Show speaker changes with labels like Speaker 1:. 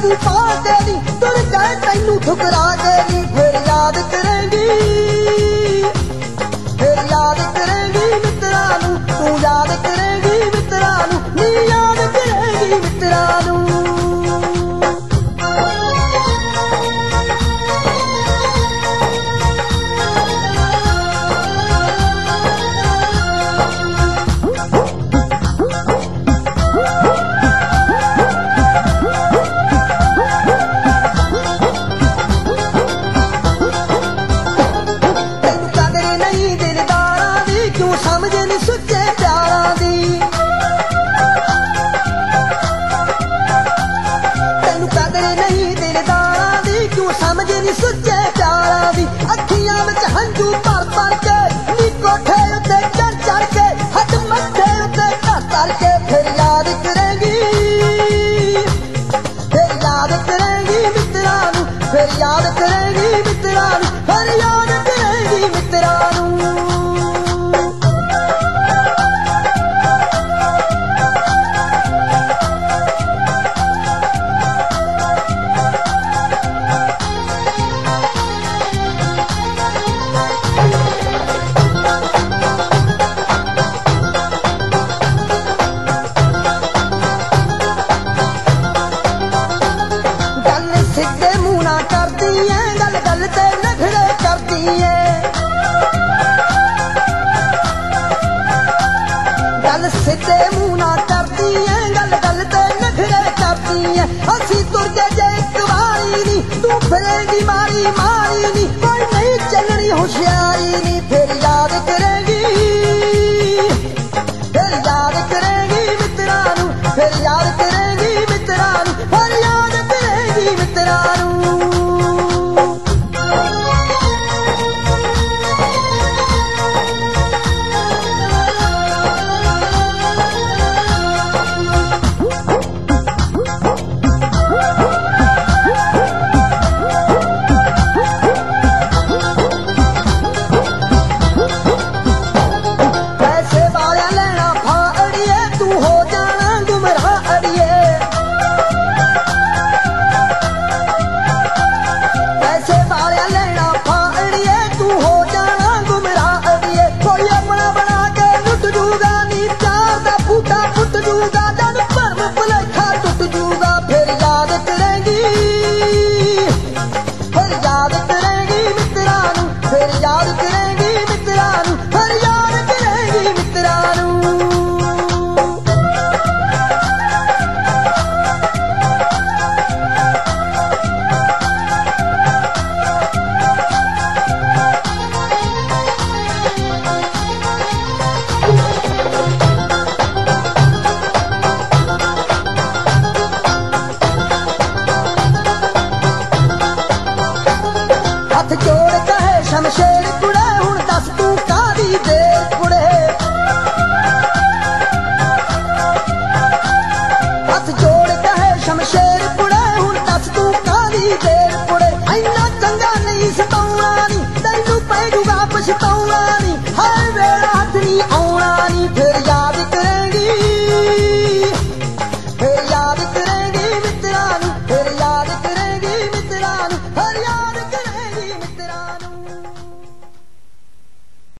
Speaker 1: की पा के नी तुर जाए तैनू ठुकरा के नी फिर याद करेंगी मित्रा नू तू याद करेंगी मित्रा नू नी याद करेंगी मित्रा नू सुचे प्यारा दी अखियां विच हंझू भर भर के नी कोठे उत्ते चढ़ चढ़ के हथ मत्थे उत्ते धर धर के फिर याद करेंगी मित्रा नू फिर याद करेंगी मित्रा नू फिर याद करेंगी मित्रा नू सिद्धे मुंह ना करती है गल गल ते नखरे करती है असी तुर के जे एक बारी नी तू फिरेगी मारी मारी नी कोई नहीं चलनी होशियारी नी फिर याद करेंगी मित्रा नू फिर याद करेंगी मित्रा नू फिर याद करेंगी मित्रा नू शमशेर कुड़े हुण दस तू कादी देर कुड़े हथ जोड़ कहे शमशेर